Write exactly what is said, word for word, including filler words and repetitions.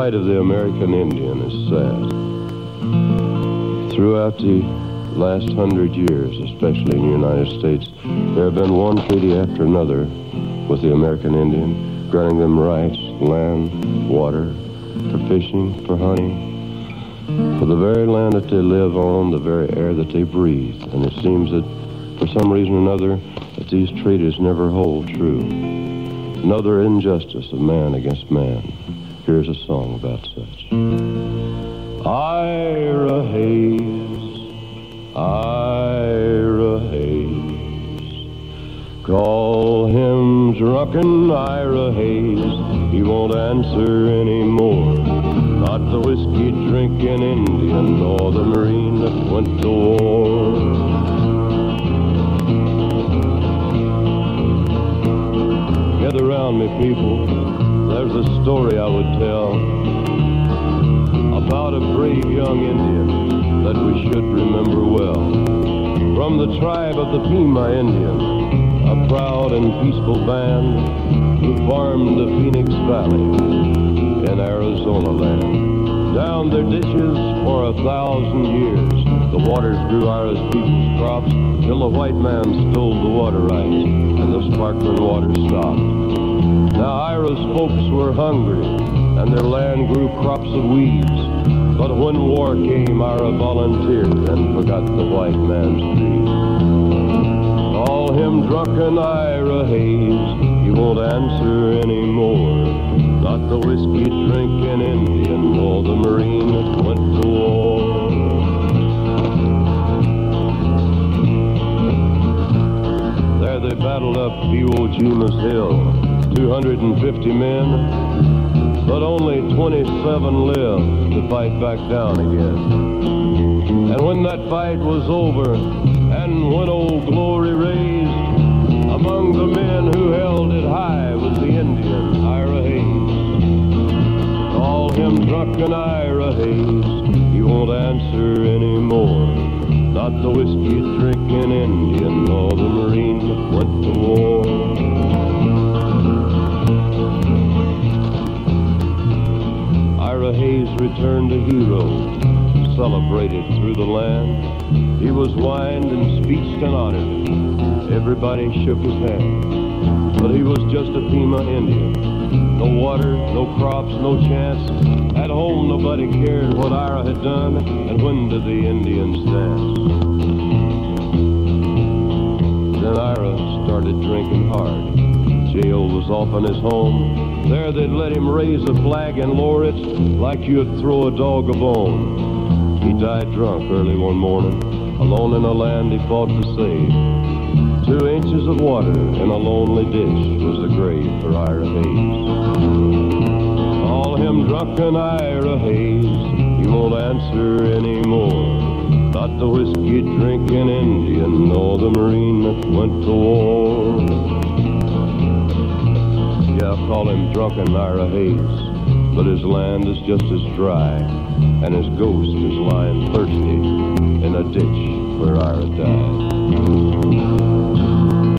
plight of the American Indian is sad. Throughout the last hundred years, especially in the United States, there have been one treaty after another with the American Indian, granting them rights, land, water, for fishing, for hunting, for the very land that they live on, the very air that they breathe. And it seems that for some reason or another, that these treaties never hold true. Another injustice of man against man. Here's a song about such. Ira Hayes, Ira Hayes, call him drunken Ira Hayes, he won't answer anymore. Not the whiskey drinking Indian nor the Marine that went to war. Gather round me, people, there's a story I would tell about a brave young Indian that we should remember well. From the tribe of the Pima Indian, a proud and peaceful band who farmed the Phoenix Valley in Arizona land. Down their ditches for a thousand years, the waters grew Ira's people's crops till the white man stole the water rights and the sparkling water stopped. Now Ira's folks were hungry and their land grew crops of weeds. But when war came, Ira volunteered and forgot the white man's dream. Call him drunken Ira Hayes, he won't answer anymore. Not the whiskey drinking Indian nor the Marine that went to war. There they battled up Iwo Jima's hill, two hundred fifty men, but only twenty-seven lived to fight back down again. And when that fight was over, and when Old Glory raised, among the men who held it high was the Indian, Ira Hayes. Call him drunken Ira Hayes, he won't answer anymore. Not the whiskey drinking Indian nor the Marine that went to war. Ira Hayes returned a hero, celebrated through the land. He was wined and speeched and honored. Everybody shook his hand. But he was just a Pima Indian. No water, no crops, no chance. At home nobody cared what Ira had done, and when did the Indians dance? Then Ira started drinking hard. Jail was often his home. There they'd let him raise a flag and lower it like you'd throw a dog a bone. He died drunk early one morning, alone in a land he fought to save. Two inches of water in a lonely ditch was the grave for Ira Hayes. Call him drunken Ira Hayes, he won't answer anymore. Not the whiskey drinking Indian nor the Marine that went to war. Yeah, call him drunken Ira Hayes, but his land is just as dry, and his ghost is lying thirsty in a ditch where Ira died.